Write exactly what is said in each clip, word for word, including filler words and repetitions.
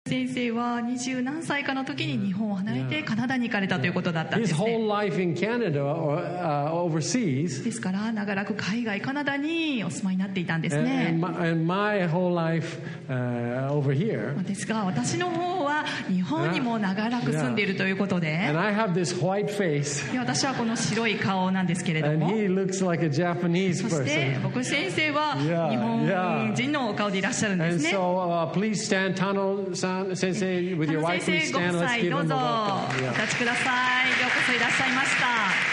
先生は二十何歳かの時に日本を離れてカナダに行かれたということだったんですね。 His whole life in Canada or, uh, overseas. ですから長らく海外カナダにお住まいになっていたんですね。 And, and, my, and my whole life uh, over here. ですが私の方は日本にも長らく住んでいるということで、 And I have this white face. 私はこの白い顔なんですけれど And も、 he looks like a Japanese そして person. 僕先生は日本人のお顔でいらっしゃるんです And ね。 so uh, please stand, Tano-san, Sensei, with your 先 wife, 生 please ご stand. 夫 Let's 妻 give どう him ぞ a お welcome. Yeah. 立ちください。ようこそいらっしゃいました。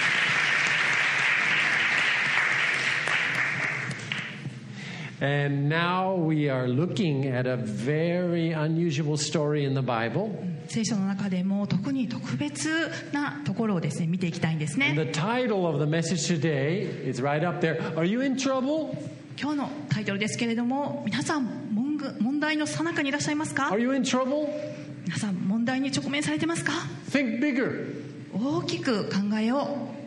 And now we are looking at a very unusual story in the Bible. 聖書の中でも特に特別なところをですね見ていきたいんですね。 And the title of the message today is right up there. Are you in trouble? 今日のタイトルですけれども、皆さん問ぐ問題の最中にいらっしゃいますか？ Are you in trouble? 皆さん問題に直面されてますか？ Think bigger. 大きく考えよ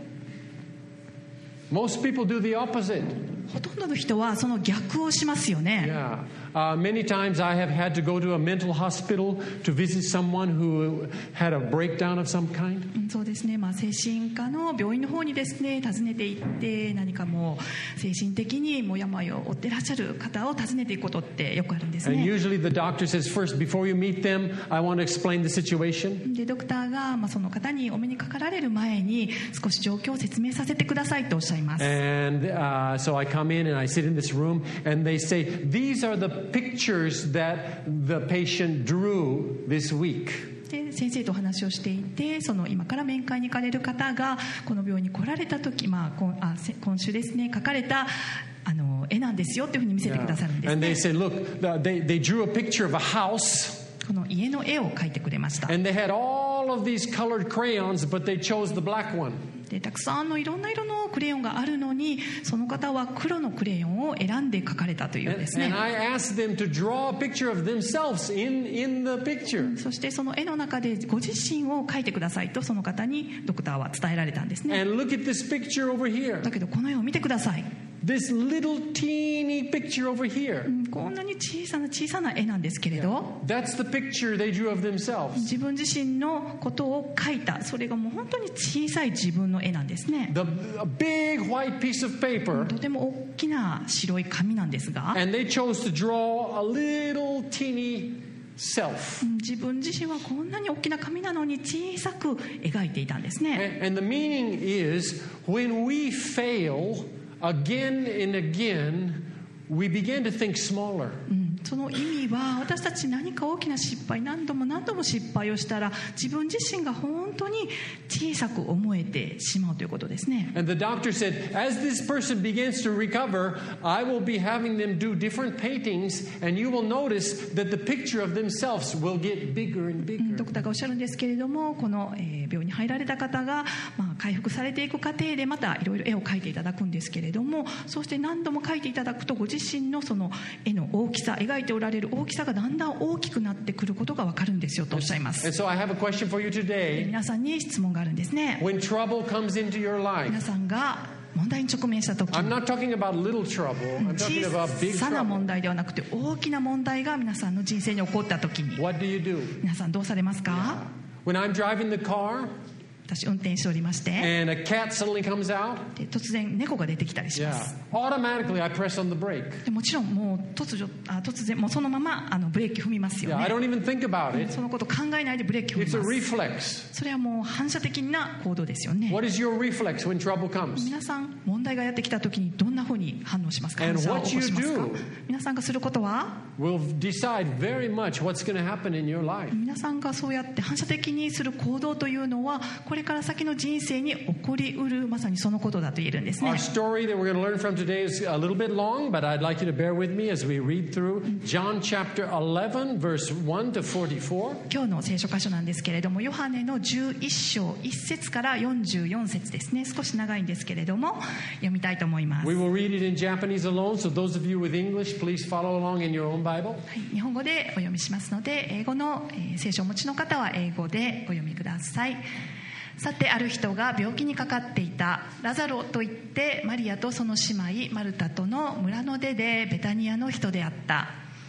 う。 Most people do the opposite. ほとんどの人はその逆をしますよね。 Yeah. Uh, many times I have had to go to a mental hospital to visit someone who had a breakdown of some kind. うんそうですね、まあ、精神科の病院の方にですね訪ねて行って何かもう精神的にもう病を負ってらっしゃる方を訪ねていくことってよくあるんです And ね。 usually the doctor says, first, before you meet them, I want to explain the situation. でドクターが、まあ、その方にお目にかかられる前に少し状況を説明させてくださいとおっしゃいます。 And uh, so I come in and I sit in this room and they say, these are the pictures that the patient drew this week. で先生とお話をしていて、その今から面会に行かれる方がこの病院に来られた時、まあ、今, あ今週ですね描かれたあの絵なんですよというふうに見せてくださるんです And ね。 they say, look, they, they drew a picture of a house. この家の絵を描いてくれました。 And they had all of these colored crayons, but they chose the black one. でたくさんのいろんな色のクレヨンがあるのに、その方は黒のクレヨンを選んで描かれたというん And, ですね。 and I asked them to draw a picture of themselves in, in the picture. そしてその絵の中でご自身を描いてくださいとその方にドクターは伝えられたんですね。 And look at this picture over here. だけどこの絵を見てください。 This little teeny picture over here. うんこんなに小さな小さな絵なんですけれど、 That's the picture they drew of themselves. 自分自身のことを描いた、それがもう本当に小さい自分の絵なんですね。 The, a big white piece of paper. とても大きな白い紙なんですが、 And they chose to draw a little teeny self. うん自分自身はこんなに大きな紙なのに小さく描いていたんですね。 And, and the meaning is when we fail again and again, we begin to think smaller. うんその意味は、私たち何か大きな失敗、何度も何度も失敗をしたら自分自身が本当に小さく思えてしまうということですね。 And the doctor said, as this person begins to recover, I will be having them do different paintings, and you will notice that the picture of themselves will get bigger and うん bigger. ドクターがおっしゃるんですけれども、この、えー病院に入られた方が、まあ、回復されていく過程でまたいろいろ絵を描いていただくんですけれども、そうして何度も描いていただくとご自身のその絵の大きさ、描いておられる大きさがだんだん大きくなってくることが分かるんですよとおっしゃいます。 And so I have a question for you で today. 皆さんに質問があるんですね。 When trouble comes into your life, 皆さんが問題に直面した時、 I'm not talking about little trouble. I'm talking about 小 big さな trouble. 問題ではなくて大きな問題が皆さんの人生に起こった時に What do you do? 皆さんどうされますか？ When I'm driving the car 私運転しておりまして、 and a cat suddenly comes out, で突然猫が出てきたりしま yeah, す。 automatically I press on the brake. でもちろんもう突如あ突然もうそのままあのブレーキ踏みますよ Yeah, I ね。 don't even think about it. そのこと考えないでブレーキ踏み It's a ます。 reflex. それはもう反射的な行動ですよね。 What is your reflex when trouble comes? 皆さん問題がやってきた時にどんなふうに反応しますか？ And 反射を what 起こしますか you do 皆さんがすることは、 Will decide very much what's going to happen in your life. 皆さんがそうやって反射的にする行動というのはこれから先の人生に起こりうるまさにそのことだと言えるんですね。 Our story that we're going to learn from today is a little bit long, but I'd like you to bear with me as we read through John chapter eleven, verse one to forty-four. 今日の聖書箇所なんですけれども、ヨハネのじゅういっ章いっ節からよんじゅうよん節ですね。少し長いんですけれども読みたいと思います。 We will read it in Japanese alone, so those of you with English, please follow along in your own Bible. はい、日本語でお読みしますので、英語の、えー聖書をお持ちの方は英語でご読みください。さてある人が病気にかかっていた。ラザロといってマリアとその姉妹マルタとの村の出でベタニアの人であった。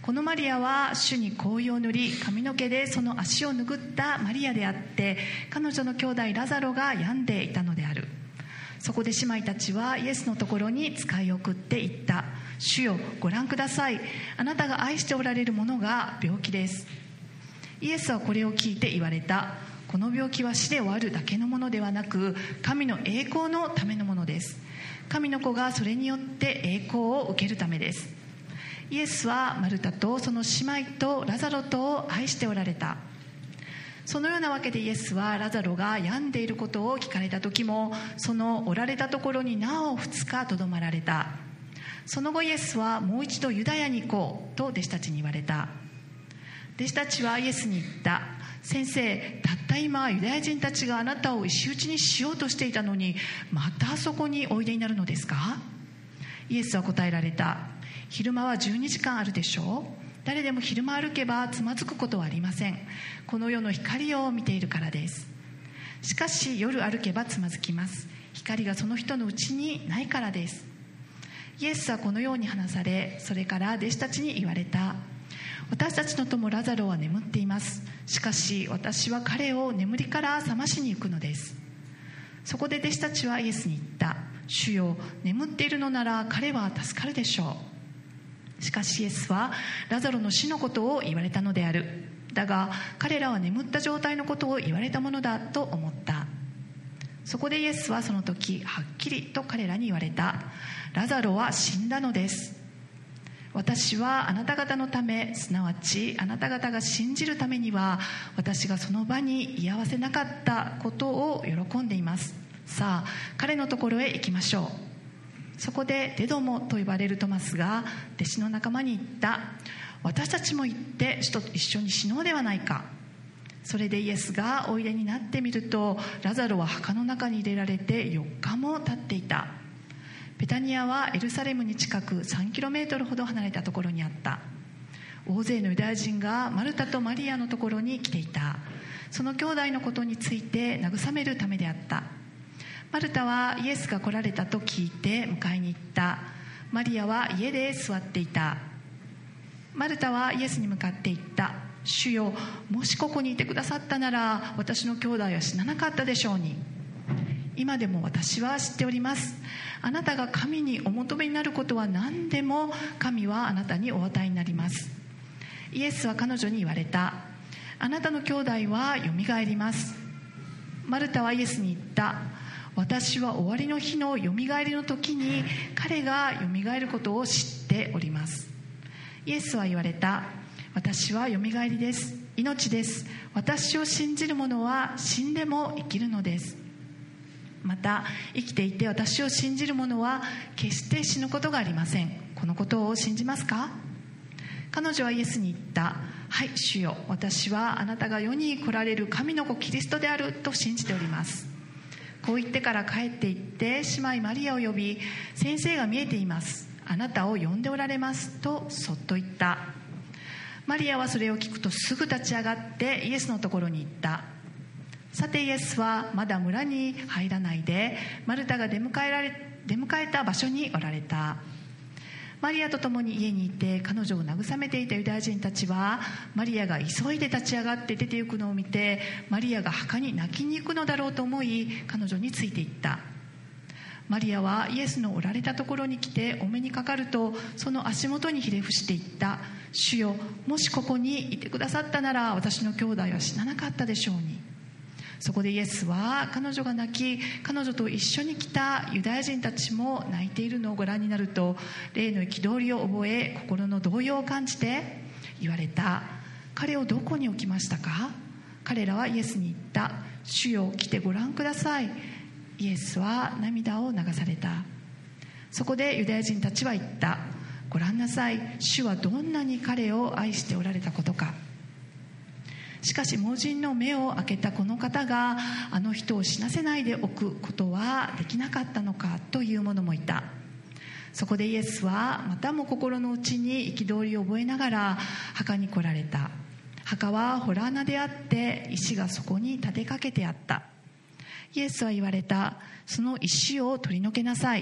このマリアは主に香油を塗り、髪の毛でその足を拭ったマリアであって、彼女の兄弟ラザロが病んでいたのである。そこで姉妹たちはイエスのところに使い送って言った。主よ、ご覧ください。あなたが愛しておられる者が病気です。イエスはこれを聞いて言われた。この病気は死で終わるだけのものではなく、神の栄光のためのものです。神の子がそれによって栄光を受けるためです。イエスはマルタとその姉妹とラザロとを愛しておられた。そのようなわけでイエスはラザロが病んでいることを聞かれた時も、そのおられたところになお二日とどまられた。その後イエスはもう一度ユダヤに行こうと弟子たちに言われた。弟子たちはイエスに言った。先生、たった今ユダヤ人たちがあなたを石打ちにしようとしていたのに、またあそこにおいでになるのですか？イエスは答えられた。昼間はじゅうにじかんあるでしょう。誰でも昼間歩けばつまずくことはありません。この世の光を見ているからです。しかし夜歩けばつまずきます。光がその人のうちにないからです。イエスはこのように話され、それから弟子たちに言われた。私たちの友ラザロは眠っています。しかし私は彼を眠りから覚ましに行くのです。そこで弟子たちはイエスに言った。主よ、眠っているのなら彼は助かるでしょう。しかしイエスはラザロの死のことを言われたのである。だが彼らは眠った状態のことを言われたものだと思った。そこでイエスはその時はっきりと彼らに言われた。ラザロは死んだのです。私はあなた方のため、すなわちあなた方が信じるためには、私がその場に居合わせなかったことを喜んでいます。さあ彼のところへ行きましょう。そこでデドモと呼ばれるトマスが弟子の仲間に言った。私たちも行って主と一緒に死のうではないか。それでイエスがおいでになってみると、ラザロは墓の中に入れられてよっかも経っていた。ベタニアはエルサレムに近くさんキロメートルほど離れたところにあった。大勢のユダヤ人がマルタとマリアのところに来ていた。その兄弟のことについて慰めるためであった。マルタはイエスが来られたと聞いて迎えに行った。マリアは家で座っていた。マルタはイエスに向かって言った。主よ、もしここにいてくださったなら私の兄弟は死ななかったでしょうに。今でも私は知っております。あなたが神にお求めになることは何でも神はあなたにお与えになります。イエスは彼女に言われた。あなたの兄弟はよみがえります。マルタはイエスに言った。私は終わりの日のよみがえりの時に彼がよみがえることを知っております。イエスは言われた。私はよみがえりです。命です。私を信じる者は死んでも生きるのです。また生きていて私を信じる者は決して死ぬことがありません。このことを信じますか？彼女はイエスに言った。はい、主よ、私はあなたが世に来られる神の子キリストであると信じております。こう言ってから帰って行って姉妹マリアを呼び、先生が見えています。あなたを呼んでおられますとそっと言った。マリアはそれを聞くとすぐ立ち上がってイエスのところに行った。さてイエスはまだ村に入らないでマルタが出迎えられ出迎えた場所におられた。マリアと共に家にいて彼女を慰めていたユダヤ人たちは、マリアが急いで立ち上がって出て行くのを見て、マリアが墓に泣きに行くのだろうと思い彼女についていった。マリアはイエスのおられたところに来てお目にかかると、その足元にひれ伏していった。主よ、もしここにいてくださったなら私の兄弟は死ななかったでしょうに。そこでイエスは彼女が泣き、彼女と一緒に来たユダヤ人たちも泣いているのをご覧になると、霊の憤りを覚え心の動揺を感じて言われた。彼をどこに置きましたか？彼らはイエスに言った。主よ、来てご覧ください。イエスは涙を流された。そこでユダヤ人たちは言った。ご覧なさい、主はどんなに彼を愛しておられたことか。しかし盲人の目を開けたこの方があの人を死なせないでおくことはできなかったのかという者もいた。そこでイエスはまたも心の内に憤りを覚えながら墓に来られた。墓は洞穴であって石がそこに立てかけてあった。イエスは言われた。その石を取り除けなさい。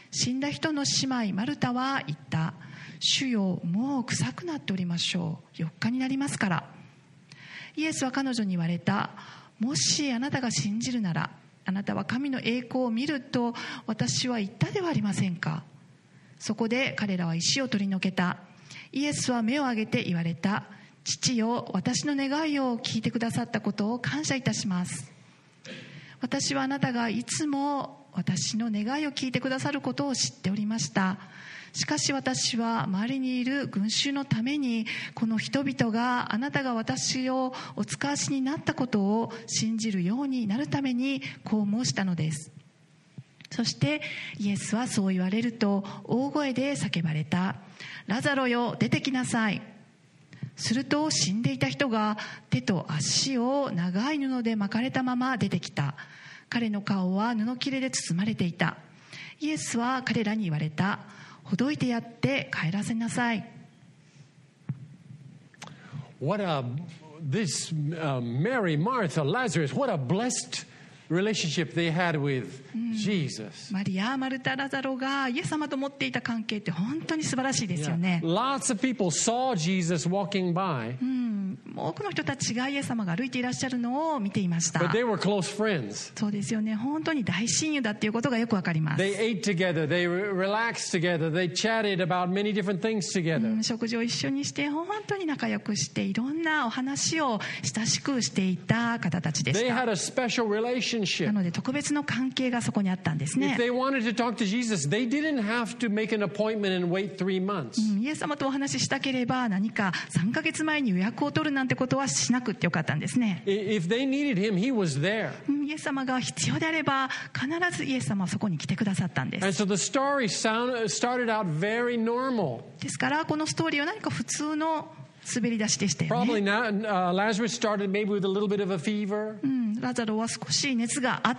死んだ人の姉妹マルタは言った。主よ、もう臭くなっておりましょう。よっかになりますから。イエスは彼女に言われた。もしあなたが信じるなら、あなたは神の栄光を見ると私は言ったではありませんか。そこで彼らは石を取り除けた。イエスは目を上げて言われた。父よ、私の願いを聞いてくださったことを感謝いたします。私はあなたがいつも私の願いを聞いてくださることを知っておりました。しかし私は周りにいる群衆のために、この人々があなたが私をお使わしになったことを信じるようになるためにこう申したのです。そしてイエスはそう言われると大声で叫ばれた。ラザロよ、出てきなさい。すると死んでいた人が手と足を長い布で巻かれたまま出てきた。彼の顔は布切れで包まれていた。イエスは彼らに言われた。ほどいてやって帰らせなさい。 What a, this uh, Mary, Martha, Lazarus, what a blessed relationship they had with Jesus. マリア、マルタ、ラザロがイエス様と持っていた関係って本当に素晴らしいですよね。 Yeah. Lots of people saw Jesus walking by. 多くの人たちがイエス様が歩いていらっしゃるのを見ていました。 But they were close friends. そうですよね。本当に大親友だっていうことがよくわかります。 They ate together, they relaxed together, they chatted about many different things together. 食事を一緒にして本当に仲良くしていろんなお話を親しくしていた方たちでした。 They had a special relationship. なので特別の関係がそこにあったんですね。 If they wanted to talk to Jesus, they didn't have to make an appointment and wait three months. イエス様とお話ししたければ何かさんかげつまえに予約を取るなんてことはしなくてよかったんですね。 If they needed him, he was there. イエス様が必要であれば必ずイエス様はそこに来てくださったんです。 And so the story sound, started out very normal. ですからこのストーリーは何か普通の滑り出しでしたよね。 Probably not, uh, Lazarus started maybe with a little bit of a fever. うん、ラザロは少し熱があった、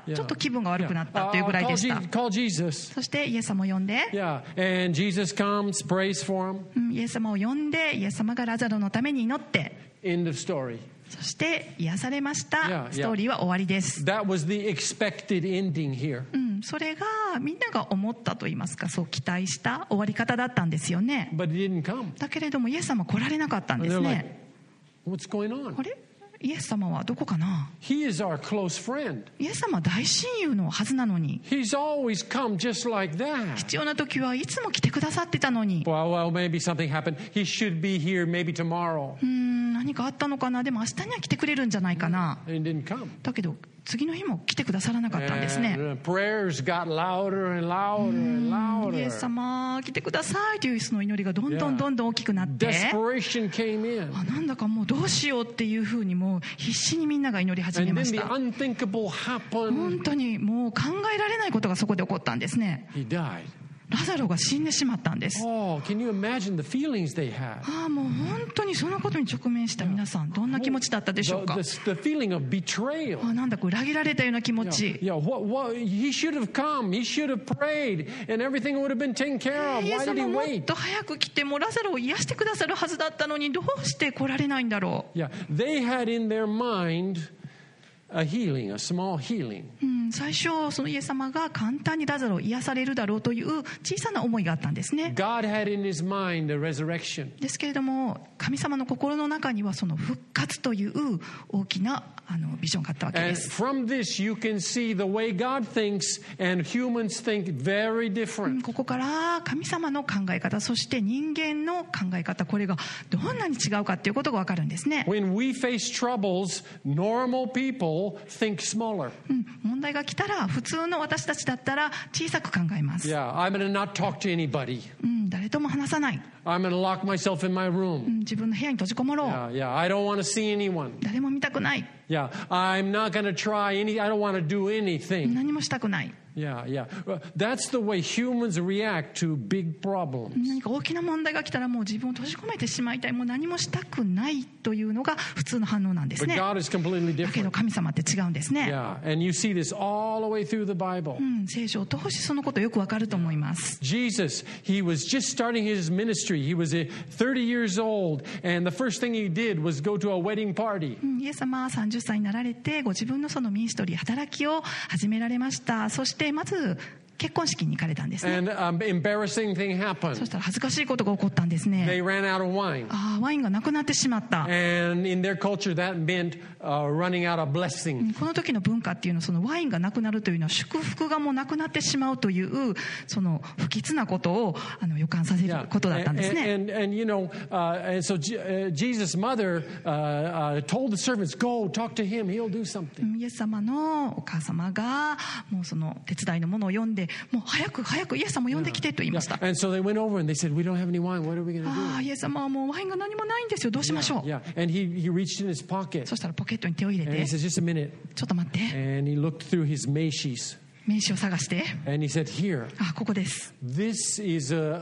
Yeah, yeah. ちょっと気分が悪くなった Yeah. というぐらいでした。 Uh, call, call Jesus. そしてイエス様を呼んで、 Yeah, and Jesus comes, prays for him. うん、イエス様を呼んでイエス様がラザロのために祈って、 End of story. そして癒されました。 Yeah, yeah. ストーリーは終わりです。 That was the expected ending here. うん、それがみんなが思ったと言いますか、そう期待した終わり方だったんですよね。 But he didn't come. だけれどもイエス様来られなかったん And です they're ね。 like, what's going on? あれ、イエス様はどこかな。 He is our close friend. イエス様は大親友のはずなのに、 He's always come just like that. 必要な時はいつも来てくださってたのに、 Well, well, maybe something happened. He should be here maybe tomorrow. うーん、何かあったのかな。でも明日には来てくれるんじゃないかな。 And he didn't come. だけど次の日も来てくださらなかったんですね。 And prayers got louder and louder and イエ louder. ス様来てくださいというその祈りがどんどんどんどん大きくなって、 Desperation came in. あ、なんだかもうどうしようっていうふうにもう必死にみんなが祈り始め And ま then し the た。 unthinkable happened. 本当にもう考えられないことがそこで起こったんですね。 He died. ラザロが死んでしまったんです。 Oh, can you imagine the feelings they had? ああ、もう本当にそのことに直面した皆さんどんな気持ちだったでしょうか。 The, the, the feeling of betrayal. あ、なんだか裏切られたような気持ち。 Yeah, what, what, he should have come. He should have prayed, and everything would have been taken care of. イエ Why ス did he 様もっ wait? と早く来てもラザロを癒してくださるはずだったのにどうして来られないんだろう。 Yeah, they had in their mind a healing, a small healing. うん、最初そのイエス様が簡単にラザロを癒されるだろうという小さな思いがあったんですね。 God had in his mind a resurrection. ですけれども神様の心の中にはその復活という大きなあのビジョンがあったわけ And です。 from this you can see the way God thinks and humans think very うん different. ここから神様の考え方、そして人間の考え方、これがどんなに違うかということが分かるんですね。 When we face troubles, normal people think smaller. うん、問題が来たら普通の私たちだったら小さく考えます。 Yeah, I'm going to not talk to anybody. うん、誰とも話さない。 I'm going to lock myself in my う room. ん、自分の部屋に閉じこもろう。 Yeah, yeah, I don't want to see anyone. 誰も見たくない。 Yeah, I'm not going to try any, I don't want to do anything. 何もしたくない。 Yeah, yeah. Well, that's the way humans react to big problems. 何か大きな問題が来たらもう自分を閉じ込めてしまいたい、もう何もしたくないというのが普通の反応なんです But ね。 God is completely だけど different. 神様って違うんですね。 Yeah, and you see this all the way through the Bible. うん、聖書を通してそのことよくわかると思います。 Jesus, he was just starting his ministry. He was thirty years old, and the first thing he did was go to a wedding party. うん、イエス様はさんじゅっさいになられてご自分のそのミニストリー、働きを始められました。そしてまず結婚式に行かれたんですね。 And an embarrassing thing そ happened. したら恥ずかしいことが起こったんですね。 They ran out of wine. ああ、ワインがなくなってしまった。 And in their culture, that meant uh, running out of blessing. この時の文化っていうのは、そのワインがなくなるというのは祝福がもうなくなってしまうというその不吉なことをあの予感させる Yeah. ことだったんですね。 And, and, and you know, uh, and so G- uh, Jesus' mother uh, uh, told the servants, "Go talk to him. He'll do something." イエス様のお母様がもうその手伝いのものを呼んで、もう早く早くイエス様を呼んできてと言いました。 And so they went over and they said, "We don't have any wine. What are we going to ああ、 do?" イエス様はもうワインが何もないんですよ。どうしましょう。 Yeah. And he, he reached in his pocket そしたらポケットに手を入れ and he て、 said, "Just a minute." ちょっと待って、 And he looked through his Macy's 名刺を探して、 and he said, "Here, あ、ここです。 this is a, a,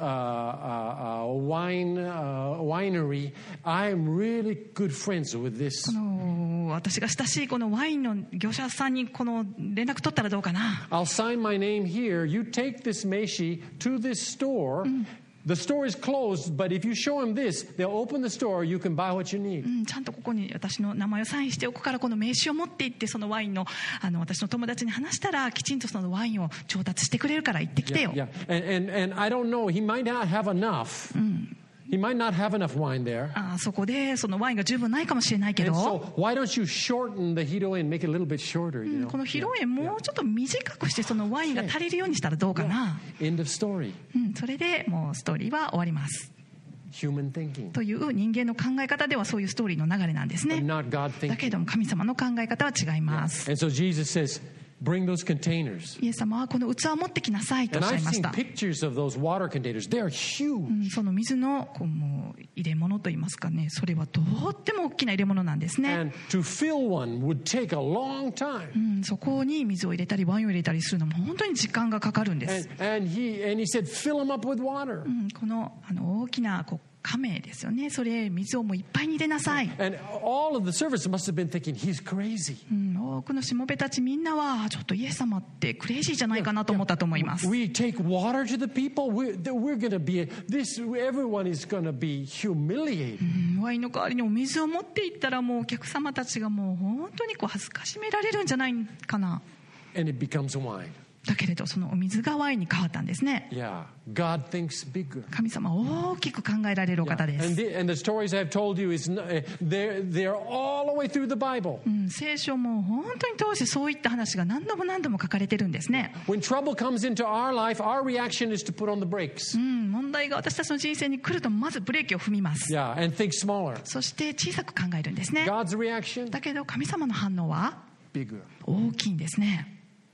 a, a wine uh, winery. I'm really good friends with this." この私が親しいこのワインの業者さんにこの連絡取ったらどうかな。 I'll sign my name here. You take this Meishi to this store. The store is closed, but if you show them this, they'll open the store. You can buy what you う need. ん、ちゃんとここに私の名前をサインしておくから、この名刺を持って行って、そのワインのあの私の友達に話したらきちんとそのワインを調達してくれるから行ってきてよ。 Yeah, and, and and I don't know. He might not have enough. He might not have enough wine there. あそこでそのワインが十分ないかもしれないけ And ど、 so why don't you shorten the hiro and make it a little bit shorter? う You ん know. この披露宴もうちょっと短くしてそのワインが足りるようにしたらどうかな。 End of story. うん、それでもうストーリーは終わります。 Human thinking, という人間の考え方ではそういうストーリーの流れなんです but ね。 not God だ thinking. けれども神様の考え方は違います。 And so Jesus says, "Bring those containers." イエス様はこの器を持ってきなさいとお And っしゃい I've まし seen た。 pictures of those water containers. They're う huge. ん、その水のこうもう入れ物といいますかね、それはとっても大きな入れ物なんですね。 And to fill one would take a long time. うん、そこに水を入れたりワインを入れたりするのも本当に時間がかかるんです And,。and he and he said, "Fill them up with water." うん、このあの大きなこう亀ですよね、それ水をもういっぱいに入れなさい。 And all of the servants must have been thinking, "He's crazy." うん、多くのしもべたちみんなはちょっとイエス様ってクレイジーじゃないかなと思ったと思います。 We take water to the people. We're, we're going to be this. Everyone is going to be humiliated. うん、ワインの代わりにお水を持っていったらもうお客様たちがもう本当にこう恥ずかしめられるんじゃないかな。 And it becomes wine. だけれどそのお水がワインに変わったんですね。 Yeah. God thinks bigger. 神様は大きく考えられるお方で And す。 the, and the stories I've told you is uh, they're they're all the way through the Bible. うん、聖書も本当に通してそういった話が何度も何度も書かれてるんですね。 When trouble comes into our life, our reaction is to put on the brakes. うん、問題が私たちの人生に来るとまずブレーキを踏みます。 Yeah, and think smaller. そして小さく考えるんですね。 God's reaction, だけど神様の反応は bigger. 大きいんですね。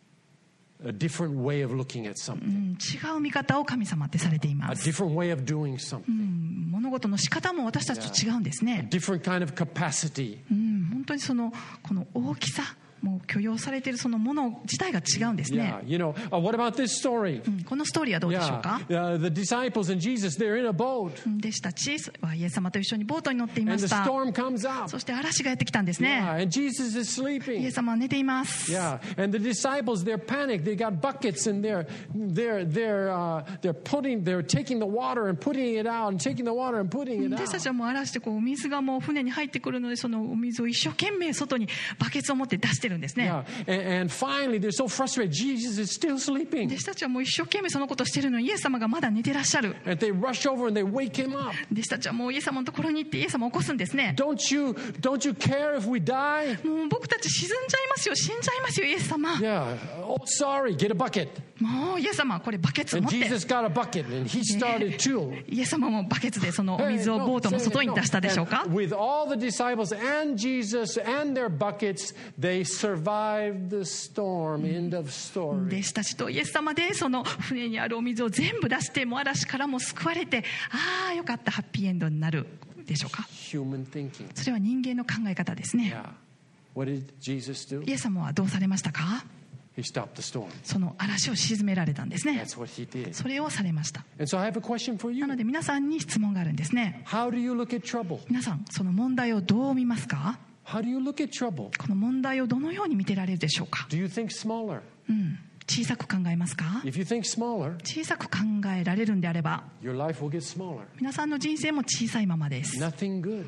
A different way of looking at う something. ん、違う見方を神様ってされてい A ます。 different way of doing う something. ん、物事の仕方も私たちと違うんですね。 Different kind of capacity. うん、本当にそのこの大きさ、もう許容されているそのもの自体が違うんですね。 Yeah, you know, uh, what about this story? うん、このストーリーはどうでしょう Yeah, か。 uh, the disciples and Jesus, they're in a boat. うん、弟子たちはイエス様と一緒にボートに乗っていま And し the た。 storm comes up. そして嵐がやってきたんですね。 Yeah, and Jesus is イエ sleeping. ス様は寝ています。 Yeah, and the disciples, they're panicked. They got buckets and they're they're they're uh, they're putting they're taking the water and putting it out and taking the water and putting it 弟子たち out. はもう嵐でこう水がもう船に入ってくるので、そのお水を一生懸命外にバケツを持って出してるんですね。 Yeah, and, and finally they're so frustrated. Jesus is still 弟 sleeping. 子たちはもう一生懸命そのことをしてるのにイエス様がまだ寝てらっしゃる。 And they rush over and they wake him up. 弟子たちはもうイエス様のところに行ってイエス様を起こすんですね。 Don't you don't you care if we die? もう僕たち沈んじゃいますよ、死んじゃいますよイエス様。 Yeah. Oh, sorry. Get a bucket. もうイエス様これバケツを持 And って。 Jesus got a bucket and he started too. イエス様もバケツでそのお Hey, 水を no, ボートの say 外 it, に no. 出したでしょうか。 And with all the disciples and Jesus and their buckets, they survived the storm. End of 弟 story. 子たちとイエス様でその船にあるお水を全部出して、もう嵐からも救われて、ああよかった、ハッピーエンドになるでしょうか。 Human thinking. それは人間の考え方ですね。 Yeah. What did Jesus do? イエス様はどうされましたか。 He stopped the storm. その嵐を鎮められたんですね。 That's what he did. それをされました。 And so I have a question for な you. ので皆さんに質問があるんですね。 How do you look at trouble? 皆さんその問題をどう見ますか。 How do you look at trouble? この問題をどのように見てられるでしょうか。 Do you think smaller? うん、小さく考えますか。 If you think smaller, 小さく考えられるんであれば your life will get smaller. 皆さんの人生も小さいままです。 Nothing good.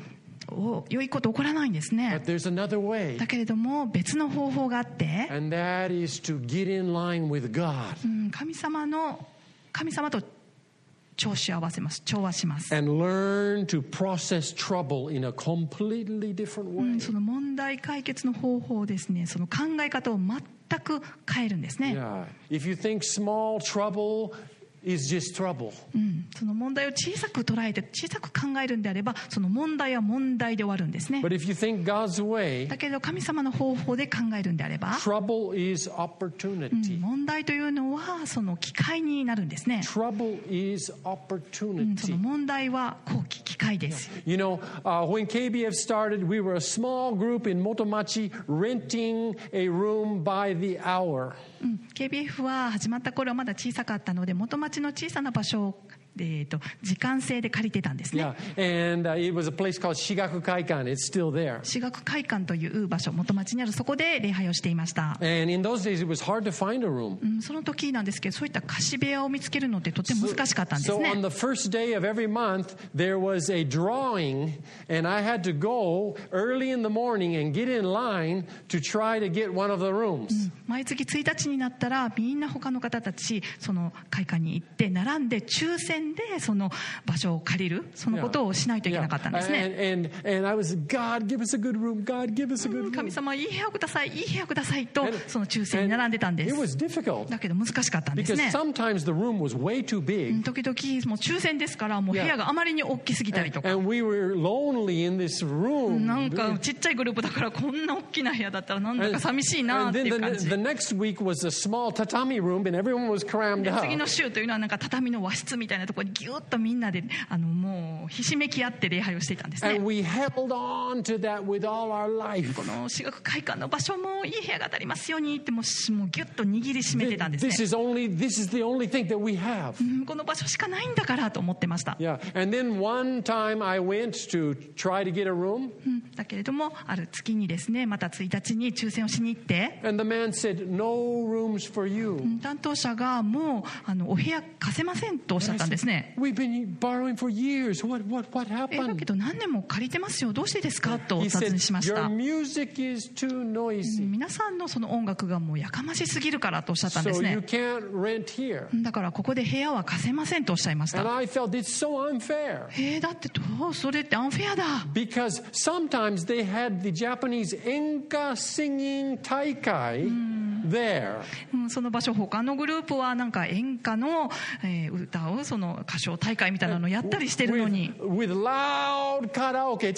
良いこと起こらないんですね。 But there's another way. だけれども別の方法があって、 And that is to get in line with God. うん、神様の神様と調子を合わせます。調和します。 And learn to process trouble in a completely different うん、 way. その問題解決の方法をですね、その考え方を全く変えるんですね。 Yeah. If you think small trouble is just trouble. うん、その問題を小さく捉えて小さく考えるんであれば、その問題は問題で終わるんですね。 But if you think God's way, だけど神様の方法で考えるんであれば、 trouble is うん、 opportunity. 問題というのはその機会になるんですね。 Trouble is うん、そ opportunity. の問題は好機、機会です。 You know, uh, when K B F started, we were a small group in Motomachi renting a room by the hour. うん、ケービーエフ は始まった頃はまだ小さかったので、元町の小さな場所を、えー、と時間制で借りてたんですね。 Yeah, and uh, it was a place called Shigaku Kaikan. It's still there. 私学会館という場所、元町にあるそこで礼拝をしていました。 And in those days, it was hard to find a room. うん、その時なんですけど、そういった貸し部屋を見つけるのってとても難しかったんです So ね。 on the first day of every month, there was a drawing, and I had to go early in the morning and get in line to try to get one of the rooms. 毎月ついたちになったら、みんな他の方たちその会館に行って並んで抽選でその場所を借りる、そのことをしないといけなかったんですね。 And, and, and I was, God, give us a good room. God, give us a good room. 神様、いい部屋をください、いい部屋をくださいと And- その抽選に並んでたんで It す。 was difficult だけど難しかったんです because ね。 sometimes the room was way too うん、 big. 時々もう抽選ですから、もう部屋があまりに大きすぎたりとか、 And we were lonely in this な room. んかちっちゃいグループだからこんな大きな部屋だったらなんだか寂しいな And ってい then う感 the, じ。 the next week was a small tatami room, and everyone was crammed で up. 次の週というのはなんか畳の和室みたいなところにギュッとみんなであのもうひしめき合って礼拝をしていたんですね。 And we held on to that with all our life. この私学会館の場所もいい部屋が当たりますようにってもうもうギュッと握りしめてたんです This ね。 is only, this is the only thing that we have. うん、この場所しかないんだからと思ってました。 Yeah. And then one time I went to try to get a room, うん、だけれどもある月にですね、またついたちに抽選をしに行って、 and the man said, "No rooms for you." うん担当者がもうあのお部屋貸せませんとおっしゃったんですね。 We've been borrowing for years. What, what, what えだ happened? けど何年も借りてますよ、どうしてですかとお He 尋 said, ねしまし "Your た。 music is too うん noisy, 皆さんのその音楽がもうやかましすぎるからとおっしゃったんで so す you ね。 can't rent here." だからここで部屋は貸せませんとおっしゃいまし And た。 I felt it's so unfair えー、だってどうそれってアンフェアだ。 because sometimes they had the Japanese enka singing taikai there. うんその場所、他のグループはなんか演歌の、えー歌うその歌唱大会みたいなのをやったりしてるのに、 With, with loud karaoke.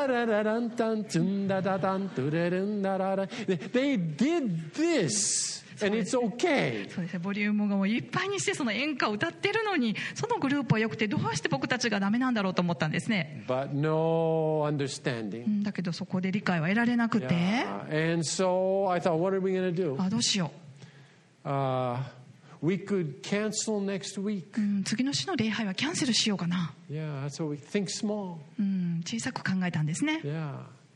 They did this, and it's okay. そうですね、ボリュームをいっぱいにしてその演歌を歌ってるのに、そのグループはよくてどうして僕たちがダメなんだろうと思ったんですね。 But no う understanding. んだけどそこで理解は得られなくて、 Yeah. And so I thought, what are we going to do? あどうしよ Uh, we could cancel next week. う、うん、次の週の礼拝はキャンセルしようかな、 Yeah, that's what we think small. うん、小さく考えたんですね。 Yeah.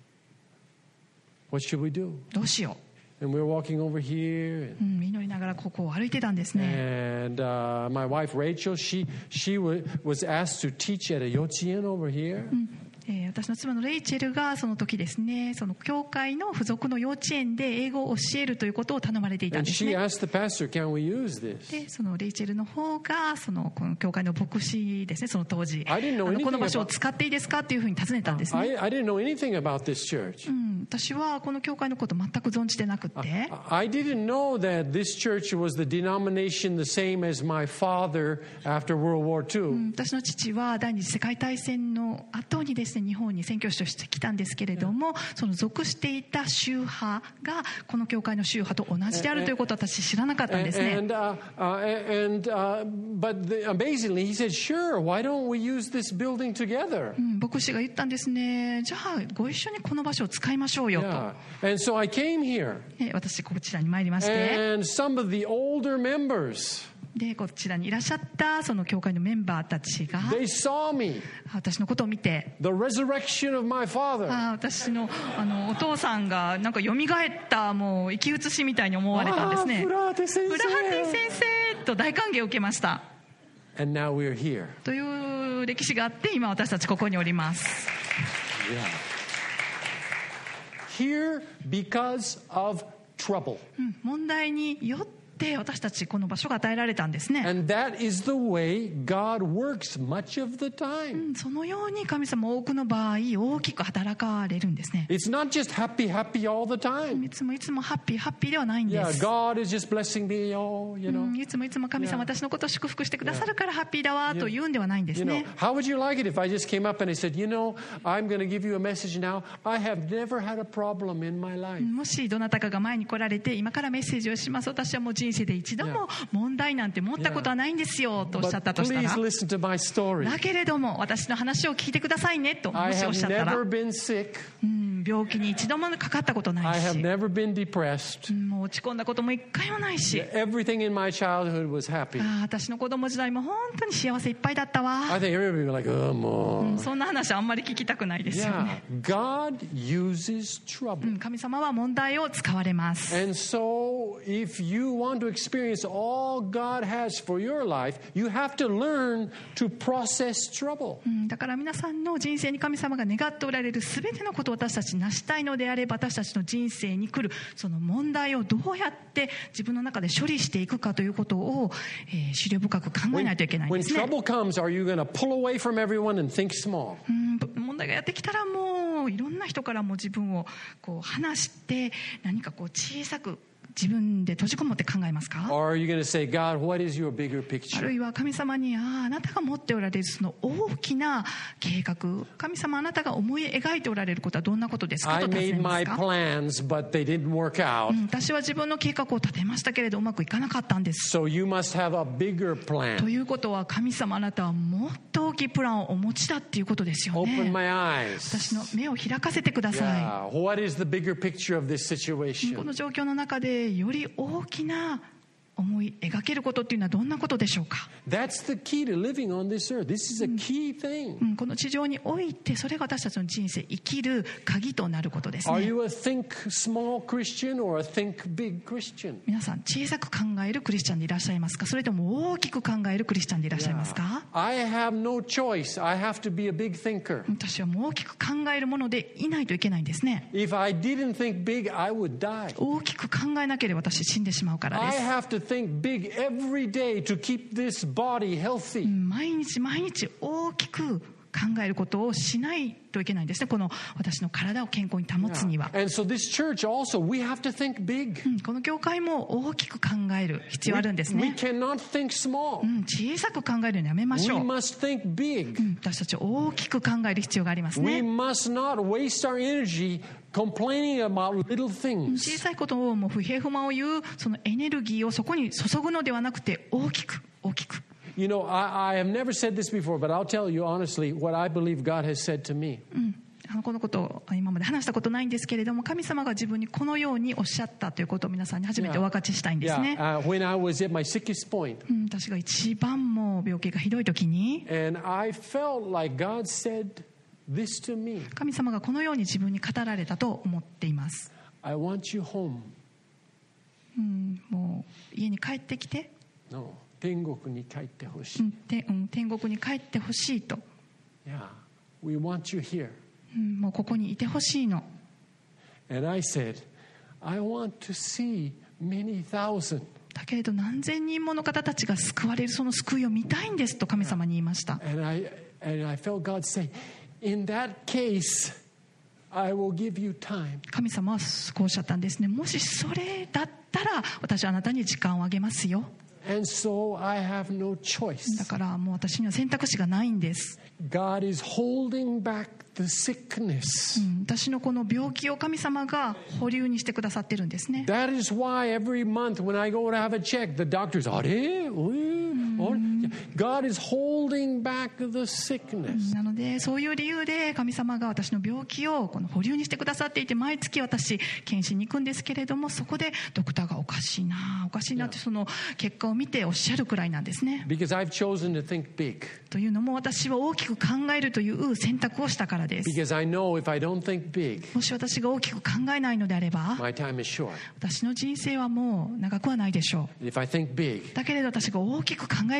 What should we do? どうしよ And we were walking over here. う、うん、祈りながらここを歩いてたんですね。 And uh, my wife Rachel, she she w- was asked to teach at a yochien over here. えー私の妻のレイチェルがその時ですね、その教会の付属の幼稚園で英語を教えるということを頼まれていたん And です she ね。 asked the pastor, "Can we use this?" でそのレイチェルの方がそのこの教会の牧師ですね、その当時 I didn't know あの anything この場所を about- 使っていいですかっていうふうに尋ねたんですね。 I, I didn't know anything about this church. うん、私はこの教会のこと全く存じてなくて、 I didn't know that this church was the denomination the same as my father after World War う Two. ん私の父は第二次世界大戦の後にですね、日本に宣教師として来たんですけれども、その属していた宗派がこの教会の宗派と同じであるということは私知らなかったん And, ですね。 and, uh, uh, and uh, but the, amazingly, he said, "Sure, why don't we use this building together?" うん牧師が言ったんですね。じゃあご一緒にこの場所を使いましょうよと。 Yeah. And so I came here, え私こちらに参りまして、 and some of the older members, でこちらにいらっしゃったその教会のメンバーたちが they saw me, 私のことを見て、 the resurrection of my father. あ私のあのお父さんがなんか蘇ったもう生き写しみたいに思われたんですね。 Ah, フラーテ先生。 フラハティ先生と大歓迎を受けました And now we're here. という歴史があって、今私たちここにおります。 Yeah. Here because of trouble. うん問題によって私たちこの場所が与えられたんですね。 And that is the way God works much of the う time. んそのように神様多くの場合大きく働かれるんですね。 It's not just happy, happy all the time. いつもいつもハッピーハッピーではないんで Yeah, す。 God is just blessing me, oh, you う know. んいつもいつも神様 Yeah. 私のことを祝福してくださるからハッピーだわと言うんではないんです You know, ね。 how would you like it if I just came up and I said, you know, I'm going to give you a message now. I have never had a problem in my life. もしどなたかが前に来られて今からメッセージをします、私はもう人生で一度も問題なんて持ったことはないんですよとおっしゃ But ったとしたら、 please listen to my story. だけれども私の話を聞いてくださいねとも I しおっ have しゃったら、 never been sick. うん病気に一度もかかったことな I い have し、 never been depressed. うんもう落ち込んだことも一回もないし、 Everything in my childhood was happy. ああ私の子供時代も本当に幸せいっぱいだったわ、 I think everybody would be like, oh, う more. んそんな話あんまり聞きたくないですよ Yeah, ね。 God uses う trouble. ん神様は問題を使われます。 And so, if you want to experience all God has for your life, you have to learn to process trouble. うんだから皆さんの人生に神様が願っておられる全てのことを私たち成したいのであれば、私たちの人生に来るその問題をどうやって自分の中で処理していくかということを、えー、思慮深く考え When, ないといけないん when ですね。 trouble comes, are you going to pull away from everyone and think small? うん問題がやってきたらもういろんな人からも自分をこう離して何かこう小さく自分で閉じこもって考えますか？ Or are you going to say, God, what is your bigger あ picture? るいは神様に、あああなたが持っておられるその大きな計画、神様あなたが思い描いておられることはどんなことですか I と尋ね made ま my すか？ plans, but they didn't work う out. ん私は自分の計画を立てましたけれどうまくいかなかったんです。 So you must have a bigger と plan. いうことは神様あなたはもっと大きいプランをお持ちだっていうことですよ Open ね。 my 私 eyes. の目を開かせてください。 Yeah. What is the bigger picture of this こ situation? の状況の中でより大きな思い描けることっていうのはどんなことでしょうか？ That's the key to living on this earth. This is a key thing. うんこの地上においてそれが私たちの人生生きる鍵となることです Are ね。 you a think small Christian or a think big Christian? 皆さん小さく考えるクリスチャンでいらっしゃいますか？それとも大きく考えるクリスチャンでいらっしゃいますか？ I have no choice. I have to be a big thinker. 私はもう大きく考えるものでいないといけないんですね。 If I didn't think big, I would die. 大きく考えなければ私死んでしまうからで I す。 have to think big every day to keep this body healthy. 毎日毎日大きく考えることをしないといけないんですね。この私の体を健康に保つには、 And so this church also, we have to think big. うんこの教会も大きく考える必要あるんです We ね。 cannot think small. うん小さく考えるのやめま We しょう。 must think big. うん私たち大きく考える必要があります We ね。 must not waste our energy complaining about little 小 things. さいことをもう不平不満を言うそのエネルギーをそこに注ぐのではなくて大きく大きく。 You know, I, I have never said this before, but I'll tell you honestly what I believe God has said to me. うんあのこのことを今まで話したことないんですけれども、神様が自分にこのようにおっしゃったということを皆さんに初めてお分かちしたいんですね。 Yeah, uh, when I was at my sickest point, うん私が一番もう病気がひどい時に and I felt like God said this to me. 神様がこのように自分に語られたと思っています。 I want you home. うんもう家に帰ってきて、 No, 天国に帰ってほしい。 うんてうん天国に帰ってほしいと、 Yeah, we want you here. うんもうここにいてほしいの。 And I said, I want to see many thousand. だけれど何千人もの方たちが救われるその救いを見たいんですと神様に言いました。 And I, and I felt God say, in that case, I will give you time. 神様はこうおっしゃったんですね。もしそれだったら私はあなたに時間をあげますよ。 And so I have no choice. だからもう私には選択肢がないんです。 God is holding back the sickness. うん私のこの病気を神様が保留にしてくださってるんですね。 That is why every month when I go to have a check, the doctor's, "Are they? God is holding back the sickness. なのでそういう理由で神様が私の病気をこの保留にしてくださっていて、毎月私検診に行くんですけれども、そこでドクターがおかしいなおかしいなってその結果を見ておっしゃるくらいなんですね。 Because I've chosen to think big. というのも私は大きく考えるという選択をしたからです。 Because I know if I don't think big, もし私が大きく考えないのであれば my time is short. 私の人生はもう長くはないでしょ If I think big, う。だけれど私が大きく考えるんであれば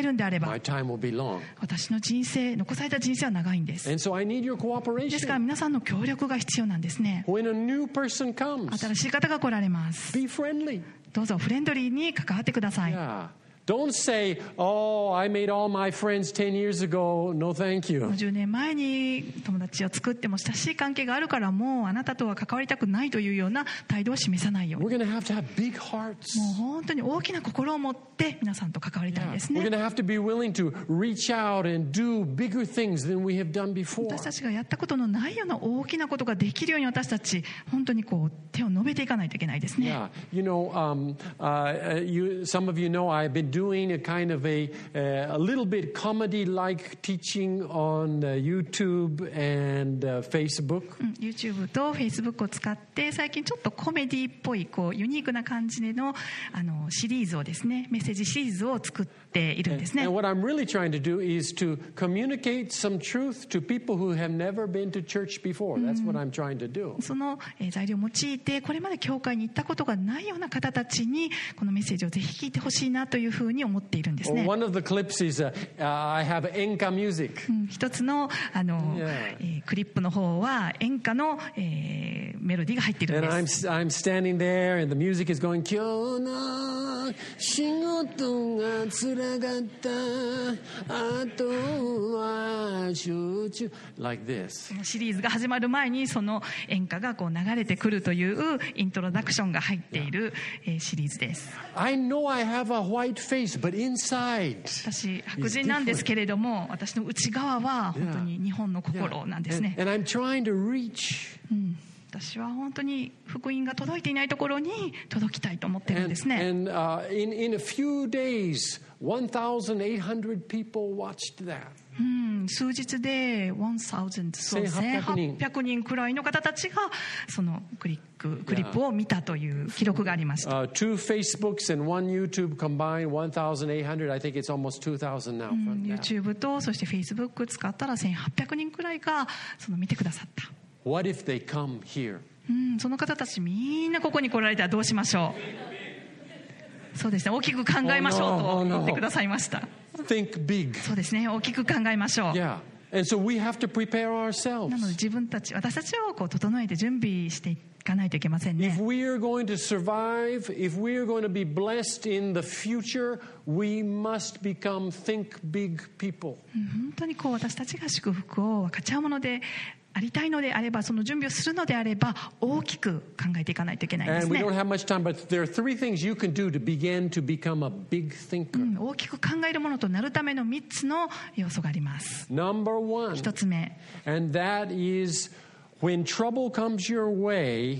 ば my time will be long. 私の人生、残された人生は長いんです。 And so I need your ですから cooperation. 皆さんの協力が必要なんですね。 When a new person comes, 新しい方が来られます。 be friendly. どうぞフレンドリーに関わってください。 Yeah. Don't say, oh, I made all my friends ten years ago. No, thank you. じゅうねんまえに友達を作っても親しい関係があるからもうあなたとは関わりたくないというような態度を示さないよう We're に。 going to have to have big hearts. もう本当に大きな心を持って皆さんと関わりたいんです We're ね。 going to have to be willing to reach out and do bigger things than we have done before. 私たちがやったことのないような大きなことができるように私たち本当にこう手を伸べていかないといけないですね。 Yeah, you know, um, uh, you, some of you know I've been doing a kind of a, uh, a little bit comedy-like teaching on uh, YouTube and uh, Facebook. うん、YouTube と Facebook を使って最近ちょっとコメディっぽいこうユニークな感じでの、あのシリーズをですね、メッセージシリーズを作っているんですね。 And what I'm really trying to do is to communicate some truth to people who have never been to church before. That's what I'm trying to do. そのえー材料を用いてこれまで教会に行ったことがないような方たちにこのメッセージをぜひ聞いてほしいなというふうに思っているんですね。 One of the clips is uh, uh, I have enka music. うん、一つの、あの Yeah. えークリップの方は演歌の、えーメロディーが入っているん And です。 I'm, I'm standing there and the music is going, 今日の仕事が辛かったあとは集中 like this. そのシリーズが始まる前にその演歌がこう流れてくるというイントロダクションが入っている、えーシリーズです。 I know I have a white face, but inside. 私白人なんですけれども私の内側は本当に日本の心なんですね。 And, and I'm trying to reach. うん私は本当に福音が届いていないところに届きたいと思ってるん And, ですね。 and uh, in, in a few days, one thousand eight hundred people watched that. うん数日でそうせんはっぴゃくにんくらいの方たちがそのクリッククリップを見たという記録がありました。 Uh, two Facebooks and one YouTube combined, one thousand eight hundred. I think it's almost two thousand now. うん from that. YouTube とそして Facebook 使ったらせんはっぴゃくにんくらいがその見てくださった。 What if they come here? うんその方たちみんなここに来られたらどうしましょう。そうですね大きく考えましょう Oh, no. と Oh, no. 言ってくださいました。 Think big. そうですね大きく考えましょう。 Yeah. And so we have to prepare なので ourselves. 自分たち私たちをこう整えて準備していかないといけません If ね。 we are going to survive, if we are going to be blessed in the future, we must become think big people. うん本当にこう私たちが祝福を分かち合うものでありたいのであればその準備をするのであれば大きく考えていかないといけないんです And we ね。 don't have much time, but there are three things you can do to begin to become a big う thinker. ん大きく考えるものとなるためのみっつの要素があります。 Number one, 一つ目 and that is when trouble comes your way,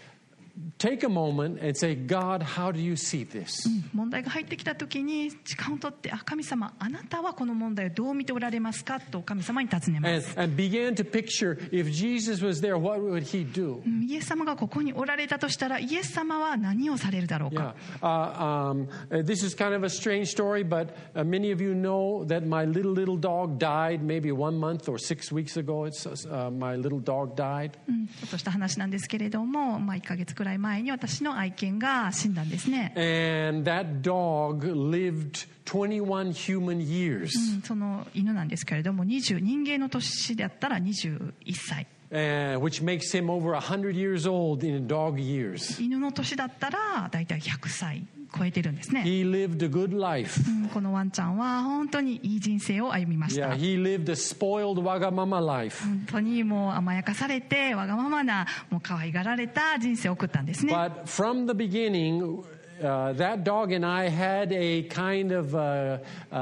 take a moment and say, God, how do you see this? 問題が入ってきた時に時間を取ってあ神様あなたはこの問題をどう見ておられますかと神様に尋ねま And, す。 and begin to picture if Jesus was there, what would he do? うんイエス様がここにおられたとしたらイエス様は何をされるだろう Yeah. か。 Uh, um, uh, this is kind of a strange story, but uh, many of you know that my little, little dog died maybe one month or six weeks ago. It's, uh, my little dog died. うんちょっとした話なんですけれども、まあ、いっかげつくらい前に私の愛犬が死んだんですね。 And that dog lived twenty-one human years. うんその犬なんですけれどもにじゅう人間の年だったらにじゅういっさい Uh, which makes him over one hundred years old in dog years. 犬の年だったらだいたいひゃくさい超えてるんですね。 He lived a good life. うんこのワンちゃんは本当にいい人生を歩みました。 Yeah, he lived a spoiled wagamama life. 本当にもう甘やかされてわがままなもう可愛がられた人生を送ったんですね。 But from the beginning, uh, that dog and I had a kind of a,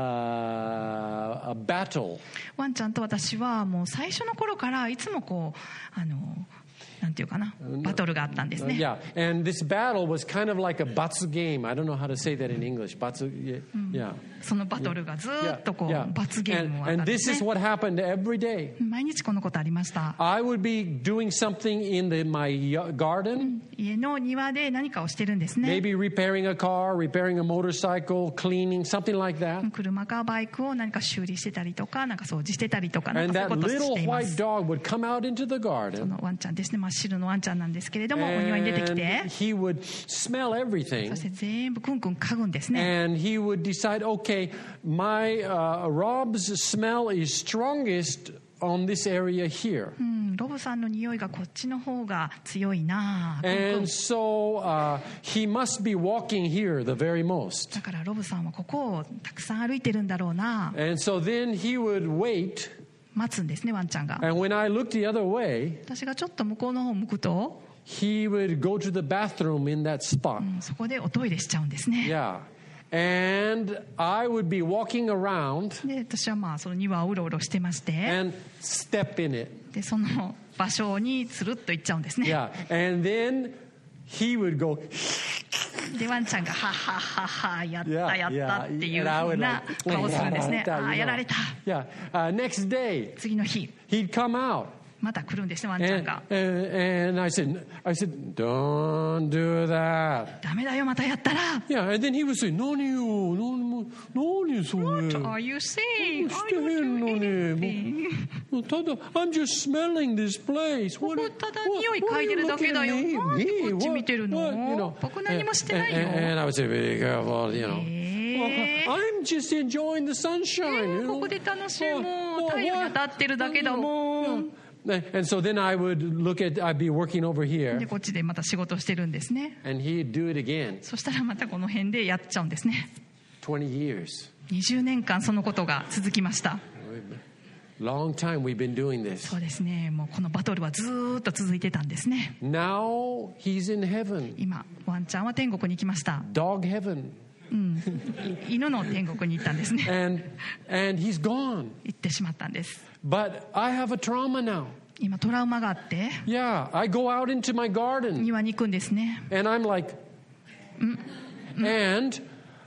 uh, a battle. ワンちゃんと私はもう最初の頃からいつもこうあのなんていうかなバトルがあったんです Uh, ね。 yeah, and this battle was kind of like a batsu game. I don't know how to say that in English. Batsu, yeah. yeah. そのバトルがずーっとこう Yeah. 罰ゲームを And, あった and んで this す is ね。 what happened every day. 毎日このことありました。 I would be doing something in the, my y- garden, 家の庭で何かをしてるんですね。 maybe repairing a car, repairing a motorcycle, cleaning, something like that. 車かバイクを何か修理してたりとかなんか掃除してたりとかなん And かそういう that ことをし little ていま white す。 dog would come out into the そ garden のワンちゃんですね真っ白のワンちゃんなんですけれども、お庭に出てき And て、 he would smell そ everything. して全部クンクン嗅ぐんですね。 And he would decide, okay, my uh, Rob's smell is strongest on this area here. うん、ロブさんの匂いがこっちの方が強いな。クンクン And so uh, he must be walking here the very most. だからロブさんはここをたくさん歩いてるんだろうな。 And so then he would wait. 待つんですね、ワンちゃんが。 And when I looked the other way, 私がちょっと向こうの方を向くと、 he would go to the bathroom in that spot. うん、そこでおトイレしちゃうんですね。 Yeah. And I would be walking around で、私はまあその庭をうろうろしてまして、 and step in it. でその場所につるっと行っちゃうんですね。 Yeah. And then he would go, でワンちゃんがはっはっはっはやったや yeah, ったっていう and I ふ would うな like, 顔をするんですね。あ you あ know. やられた。 Yeah. Uh, next day, 次の日 he'd come out. また来るんですね、ワンちゃん And, が。 and, and I said, I said, don't do that. ダメだよ、またやったら。 Yeah, and then he would say, 何よ、何、何それ。 What are you saying? してへんのね。もうただ、I'm just smelling this place. ここただ匂い嗅いでるだけだよ。なんでこっち見てるの？僕何もしてないよ。 And, and I would say, be careful, you know. えー I'm just enjoying the sunshine. you こ know. こで楽しむ。 Oh, 太陽に当たってるだけだもん。 And so then I would look at, I'd be working over で here, こっちでまた仕事してるんですね。 and he'd do it again. そしたらまたこの辺でやっちゃうんですね。 twenty years. にじゅうねんかんそのことが続きました。 Long time we've been doing this. そうですね。もうこのバトルはずーっと続いてたんですね。 Now he's in heaven. 今ワンちゃんは天国に行きました。 Dog heaven. うん、い犬の天国に行ったんですね。 And, and he's gone. 行ってしまったんです。 But I have a trauma now. 今トラウマがあって Yeah, I go out into my garden 庭に行くんですね。 and I'm like, and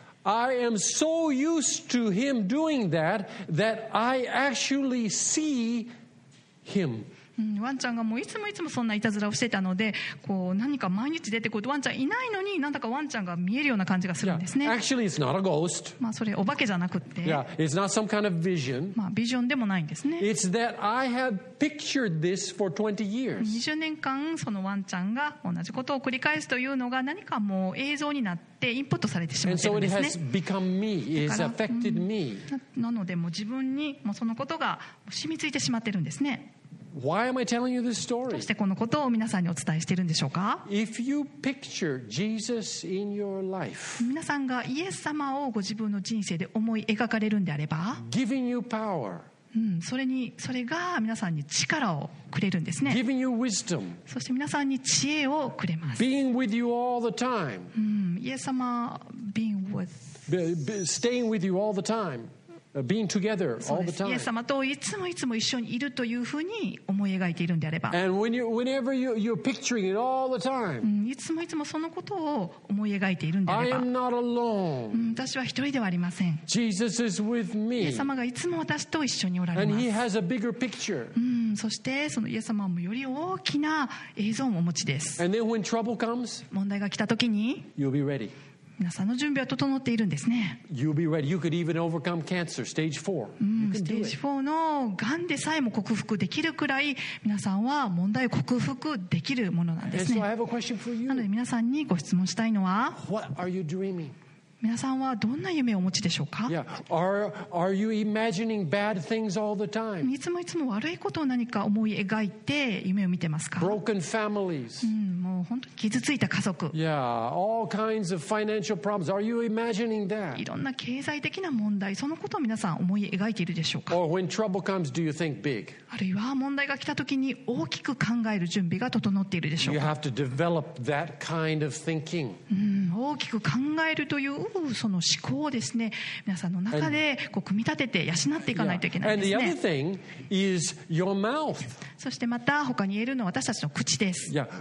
I am so used to him doing that that I actually see him. うん、ワンちゃんがもういつもいつもそんないたずらをしてたので、こう何か毎日出てくるとワンちゃんいないのになんだかワンちゃんが見えるような感じがする Yeah, んですね。 actually, it's not a ghost. まあそれお化けじゃなくって、 Yeah, it's not some kind of vision. まあビジョンでもないんですね。 It's that I have pictured this for twenty に years. じゅうねんかんそのワンちゃんが同じことを繰り返すというのが何かもう映像になってインプットされてしまっ And てる so ん it です has ね。 become me. It's だから、 affected me. な, なのでもう自分にもうそのことが染みついてしまってるんですね。 Why am I telling you this ど story? うしてこのことを皆さんにお伝えしているんでしょうか。 If you picture Jesus in your life, 皆さんがイエス様をご自分の人生で思い描かれるんであれば、 giving you power, うん、それにそれが皆さんに力をくれるんですね。 giving you wisdom, そして皆さんに知恵をくれます。 being with you all the time, うん、イエス様 being with be- be- staying with you all the time, uh, being together そう all で the す。イエ time. ス様といつもいつも一緒にいるというふうに思い描いているんであれば、 And when you, whenever you, you're picturing it all the う time, ん、いつもいつもそのことを思い描いているんであ I れば、 am not う alone. ん、私は一人ではありません。 Jesus is with イエ me. ス様がいつも私と一緒におられ And ます。 he has a bigger picture. うん、そしてそのイエス様はもうより大きな映像をお持ちです。 And then when trouble comes, 問題が来た時に you'll be ready. 皆さんの準備は整っているんですね。 You'll be ready. You could even overcome cancer, stage four. う You ん、 can ステ do ージ it. フォーのがんでさえも克服できるくらい皆さんは問題を克服できるものなんで And す so I ね。 have a question for なので you. 皆さんにご質問したいのは、 What are you dreaming? 皆さんはどんな夢をお持ちでしょうか。 Yeah. Are, are you imagining bad things all the time? いつもいつも悪いことを何か思い描いて夢を見てますか。 Broken families. うん、もう本当に傷ついた家族、 Yeah. All kinds of financial problems. Are you imagining い that? ろんな経済的な問題、そのことを皆さん思い描いているでしょうか。 Or when trouble comes, do you think big? あるいは問題が来た時に大きく考える準備が整っているでしょう You か。 have to develop that kind of thinking. うん、大きく考えるというその思考をですね、皆さんの中でこう組み立てて養っていかないといけない And で the す other ね。 thing is your mouth. そしてまた他に言えるのは私たちの口です。 Yeah.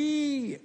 We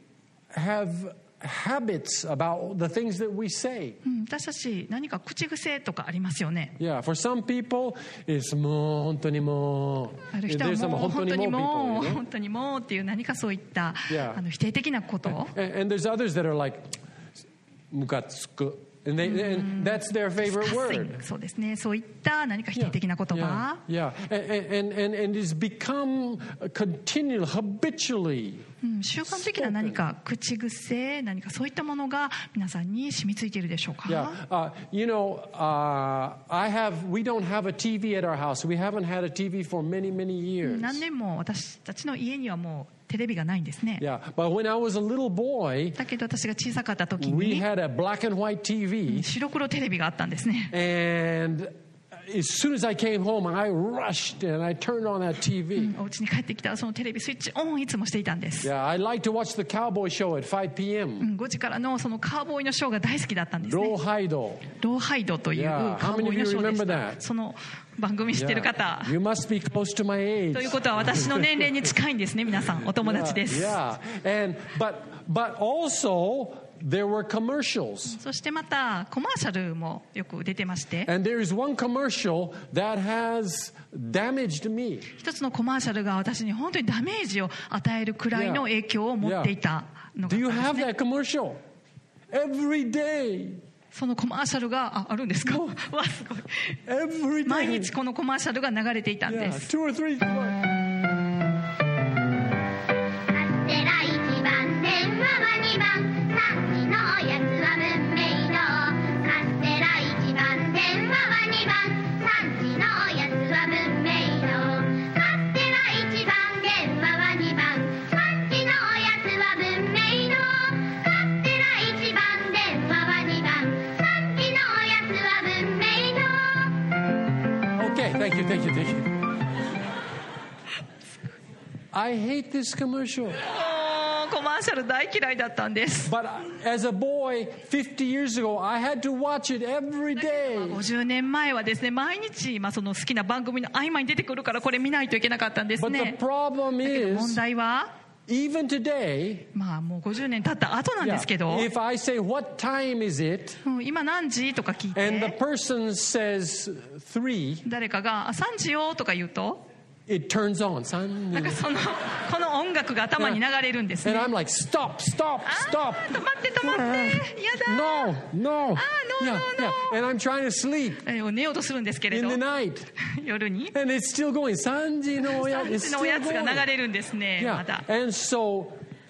have habits about the things that we say. うん、私たち何か口癖とかありますよね。 Yeah, for some people, it's もう本当にもう。 ある人は There's some もう本当にもう people, you know? 本当にもうっていう何かそういった Yeah. あの否定的なことを、 And, and there's others that are like ムカつく And, they, and that's their favorite word. そうですね。そういった何か否定的な言葉。 Yeah, yeah. And, and, and, and it's become continual, habitually. うん、習慣的な何か口癖、何かそういったものが皆さんに染みついているでしょうか。 Yeah, uh, you know, uh, I have. We don't have a T V at our house. We haven't had a T V for many, many years. 何年も私たちの家にはもうテレビがないんですね。 Yeah, but when I was a little boy, だけど私が小さかった時 we に had a black and white T V. 白黒テレビがあったんですね。 And as soon as I came home, I rushed and I turned on that T V. お家に帰ってきたらそのテレビスイッチオンいつもしていたんです。 Yeah, I like to watch the cowboy show at five p.m. ごじからのそのカーボーイのショーが大好きだったんですね。 ローハイド。 ローハイドという Yeah. カーボーイのショーでし How many of you remember た。 that? その番組知ってる方。 You must be close to my age. ということは私の年齢に近いんですね。皆さんお友達です。 Yeah, yeah. And but but also there were commercials. そしてまたコマーシャルもよく出てまして、 And there is one commercial that has damaged me. 一つのコマーシャルが私に本当にダメージを与えるくらいの影響を持っていたのが Do あ you ったん have ですね。 that commercial? Every day. そのコマーシャルが あ, あるんですか。わすごい。 Every day. 毎日このコマーシャルが流れていたんで Yeah, す。 two or three. カステラいちばん電話はにばんさんじのおやつは文明堂カステラいちばん電話はにばんさんじのおやつは文明堂カステラいちばん電話はにばんさんじのおやつは文明堂カステラいちばん電話はにばんさんじのおやつは文明堂 Okay, thank you, thank you, thank you. I hate this commercial. もうコマーシャル大嫌いだったんです。 But as a boy, fifty years ago, I had to watch it every day. ごじゅうねんまえはですね、毎日、まあ、その好きな番組の合間に出てくるからこれ見ないといけなかったんです But the ね。 problem だけど問 is, 題は even today, まあもうごじゅうねん経った後なん yeah, ですけど、 if I say, what time is it? うん今何時とか聞い And the て person says three, 誰かがあさんじよとか言うと it turns on. Son. なんかそのこの音楽が頭に流れるんですね。 And I'm like, stop, stop, あ stop. ー止まって止まってやだ No, no. no, Yeah, no, yeah. no. And I'm trying to sleep えー寝ようとするんですけれ in ど the night. 夜に And it's still going. さんじのおやつさん it's じの still おやつが going. 流れるんですね。 Yeah. まだ And so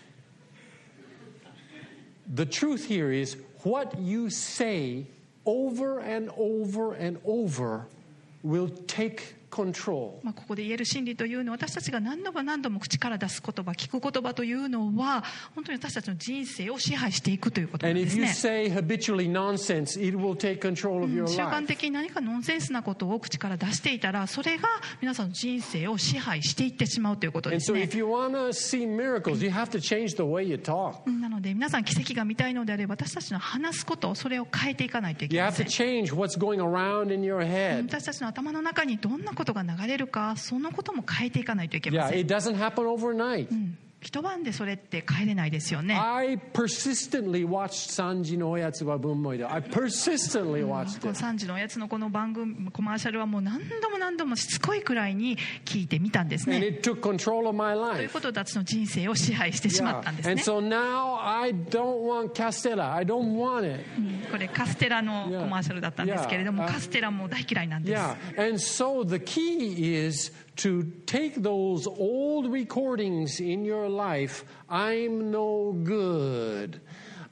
the truth here is what you say over and over and over will take control. まあここで言える真理というのは私たちが何度も何度も口から出す言葉聞く言葉というのは本当に私たちの人生を支配していくということなん And で if す you ね。 say habitually nonsense, it will take control of your 習慣 life. 的に何かノンセンスなことを口から出していたらそれが皆さんの人生を支配していってしまうということで And す so ね。 if you want to see miracles, you have to change the way you talk. なので皆さん奇跡が見たいのであれば私たちの話すことそれを変えていかないといけ You ま have せ to ん。 change what's going around in your head. 私たちの頭の中にどんなことが流れるかそのことも変えていかないといけま Yeah, せん。 it doesn't happen overnight. 一晩でそれって変えれないですよね。 I persistently watched さんじのおやつは文明堂. I persistently watched この it. さんじのおやつのこの番組コマーシャルはもう何度も何度もしつこいくらいに聞いてみたんです And ね。 it took control of my という life. ことで私の人生を支配してしま Yeah. ったんです And ね。 so now I don't want Castella. I don't want it. これカステラのコマーシャルだったんですけれども、 Yeah. カステラも大嫌いなんです。 Yeah. And so the key is to take those old recordings in your life. I'm no good. Uh,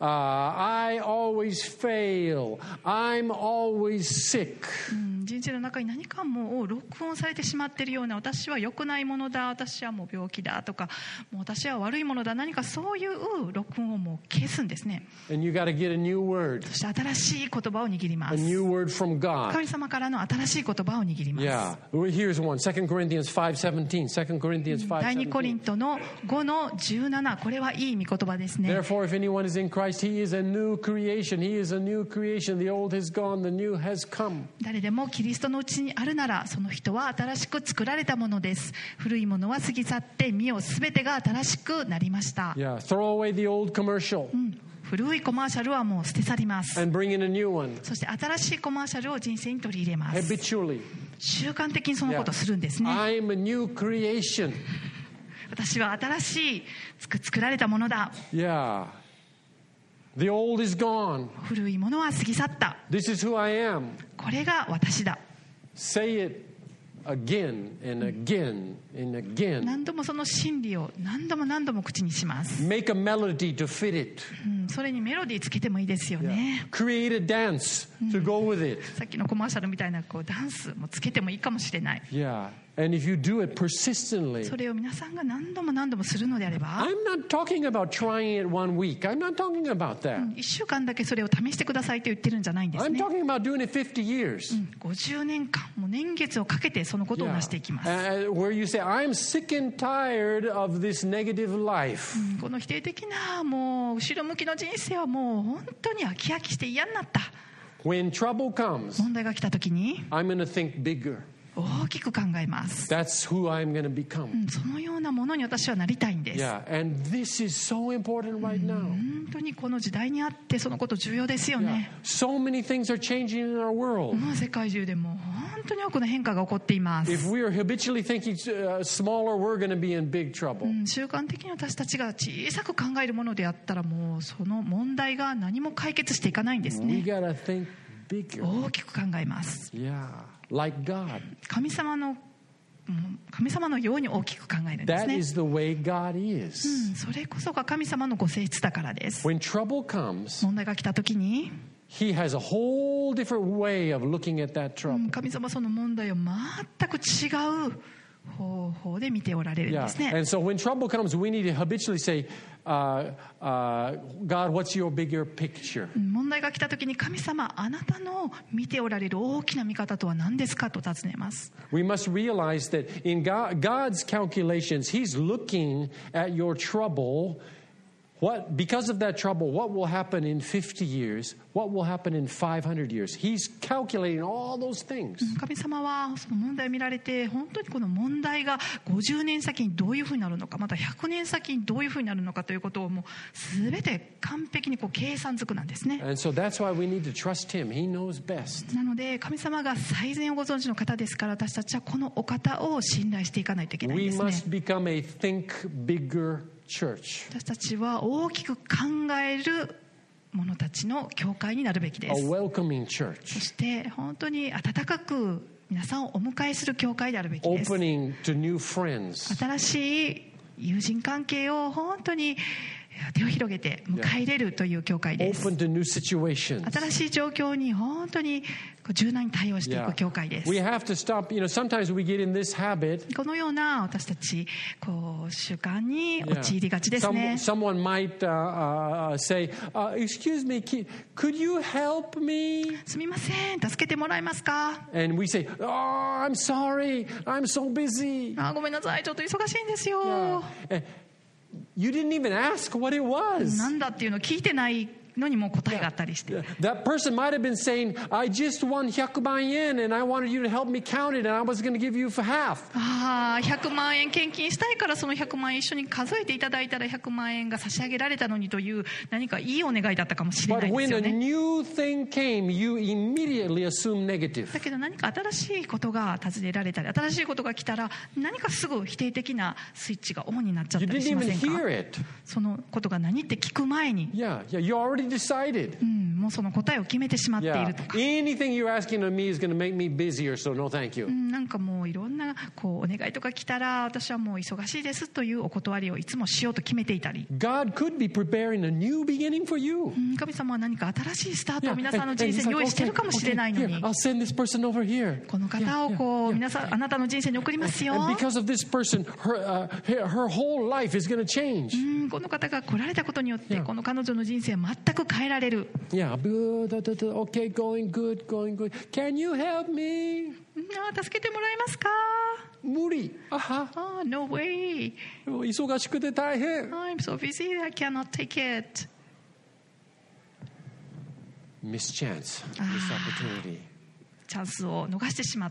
I always fail. I'm always sick. うん人生の中に何かもう録音されてしまっているような私は良くないものだ私はもう病気だとかもう私は悪いものだ何かそういう録音をもう消すんですね。 And you got to get a new word. そして新しい言葉を握りま A す。 new word from God. 神様からの新しい言葉を握ります。 Yeah. Well, here's one. Second Corinthians five seventeen. Second Corinthians five 第二コリ seventeen. ントのごのじゅうななこれはいい御言葉ですね。 Therefore, if anyone is in Christ, he is a new creation. He is a new creation. The old has gone, the new has come. 誰でもキリストのうちにあるならその人は新しく作られたものです。古いものは過ぎ去って見よすべてが新しくなりました。 Yeah. Throw away the old commercial うん古いコマーシャルはもう捨て去ります。 and bring in a new one. そして新しいコマーシャルを人生に取り入れます。 Habitually. 習慣的にそのことをするんですね。 I'm a new creation. 私は新しい作作られたものだ。 Yeah. The old is gone. 古いものは過ぎ去った。 This is who I am. これが私だ。 Say it again and again and again. 何度もその真理を何度も何度も口にします。 Make a melody to fit it. うん、それにメロディーつけてもいいですよね。 Create a dance to go with it. さっきのコマーシャルみたいなこうダンスもつけてもいいかもしれない。 Yeah. And if you do it persistently. それを皆さんが何度も何度もするのであれば、 I'm not talking about trying it one week. I'm not talking about that. いっしゅうかんだけそれを試してくださいと言ってるんじゃないんです I'm ね。 talking about doing it fifty years. ごじゅうねんかん、もう年月をかけてそのことを Yeah. なしていきます。 Uh, where you say, I'm sick and tired of this negative life. この否定的なもう後ろ向きの人生はもう本当に飽き飽きして嫌になった。 When trouble comes, 問題が来た時に I'm going to think bigger. 大きく考えます。 That's who I'm going to う become. ん、そのようなものに私はなりたいんです。 Yeah, and this is so important right now. 本当にこの時代にあってそのこと重要ですよ Yeah. ね。 So many things are changing in our world. もう世界中でも本当に多くの変化が起こっています。 If we are habitually thinking uh, smaller, we're going to be in big trouble. うん、習慣的に私たちが小さく考えるものであったらもうその問題が何も解決していかないんです We ね。 got to think bigger. 大きく考えます。 Yeah, like God. 神様のうん神様のように大きく考えるんです That ね。 is the way God う is. ん、それこそが神様のご性質だからです。 When trouble comes, 問題が来た時に、 He has a whole different way of looking at that う trouble. ん、神様はその問題を全く違う方法で見ておられるん Yeah, ですね。 and so when trouble comes, we need to habitually say, uh, uh, God, what's your bigger picture? うん、問題が来た時に神様、あなたの見ておられる大きな見方とは何ですかと尋ねます。 We must realize that in God, God's calculations, He's looking at your trouble. What, because of that trouble, what will happen in fifty years? What will happen in five hundred years? He's calculating all those things. 神様はその問題を見られて、本当にこの問題がごじゅうねん先にどういうふうになるのか、またひゃくねん先にどういうふうになるのかということをもう全て完璧にこう計算づくなんですね。 And so that's why we need to trust Him. He knows best. なので神様が最善をご存知の方ですから、私たちはこのお方を信頼していかないといけないん We ですね。 must become a think bigger church, 私たちは大きく考える者たちの教会になるべきで a す。 welcoming そ church, して本当に温かく皆さんをお迎えする教会であるべきです。 opening to new friends. 新しい友人関係を本当に手を広げて迎え入れるという教会です。 Open to new situations. 新しい状況に本当に柔軟に対応してい Yeah. く教会です。 We have to stop. You know, sometimes we get in this habit. このような私たちこう習慣に Yeah. 陥りがちですね。 Some, someone might uh, uh, say, uh, "Excuse me, ki- could you help me?" すみません、助けてもらえますか。 And we say, "Oh, I'm sorry. I'm so busy." あ、ごめんなさい、ちょっと忙しいんですよ。 Yeah. And you didn't even ask what it was. なんだっていうのを聞いてないのにも答えがあったりして。 That person might have been saying, "I just won one hundred万円 and I wanted you to help me count it and I was going to give you for half." ああ、ひゃくまんえん献金したいからそのひゃくまん円一緒に数えていただいたらひゃくまんえんが差し上げられたのにという何かいいお願いだったかもしれな But いです when よ a ね。 new thing came, you immediately assume negative. だけど何か新しいことが尋ねられたり、新しいことが来たら何かすぐ否定的なスイッチがオンになっちゃっ You たり didn't しま even せんか。 hear it. そのことが何って聞く前に、 Yeah, yeah, you already decided. うん、もうその答えを決めてしまってい Yeah, るとか、 anything you're asking of me is going to make me busier, so no thank う you. ん、なんかもういろんなこうお願いとか来たら私はもう忙しいですというお断りをいつもしようと決めていたり、 God could be preparing a new beginning for you. うん神様は何か新しいスタート Yeah, を皆さんの and- 人 and 生 he's に like, 用意してるかもしれないの okay, に、 here, I'll send this person over here. この方をこう皆さんあなたの人生に送りますよ。 And because of this person, her, uh, her, her whole life is going to change. うんこの方が来られたことによって Yeah. この彼女の人生は全く変えられる。 Yeah, blah, da, da, da, okay, going good, going good. Can you help me? うんあー助けてもらえますか。 無理。あは。 あー No way. 忙しくて大変。 I'm so busy I cannot take it. Miss chance, miss opportunity. チャンスを逃してしまった、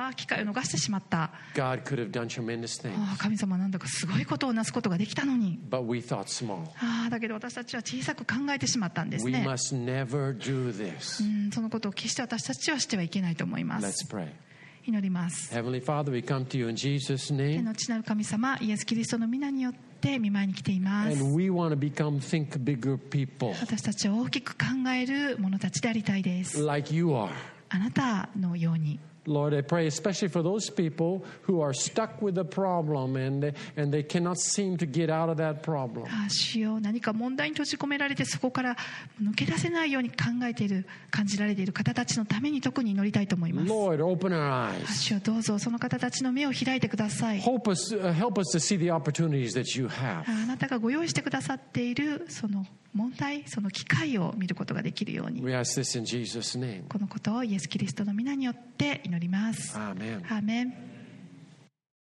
機会を逃してしまった。 God could have done tremendous things, あー神様はなんだかすごいことをなすことができたのに、 but we thought small. あーだけど私たちは小さく考えてしまったんです We ね。 must never do this. うんそのことを決して私たちはしてはいけないと思いま Let's す。 pray. 祈ります。 Heavenly Father, we come to you in Jesus' 天 name. の父なる神様、イエス・キリストの皆によってして御前に来ています。 And we want to become think bigger people 私たちは大きく考える者たちでありたいです。 like you are. あなたのように。 Lord, I pray especially for those people who are stuck with a problem and they, and they cannot seem to get out of that problem. ああ、主よ、何か問題に閉じ込められてそこから抜け出せないように考えている、感じられている方たちのために特に祈りたいと思います。 Lord, open our ああ、 eyes. 主よ、どうぞその方たちの目を開いてください。 Help us, uh, help us to see the opportunities that you have. ああ、あなたがご用意してくださっているその問題、その機会を見ることができるように。 We ask this in Jesus' name. このことをイエス・キリストの皆によって祈ります。 Amen. アーメン。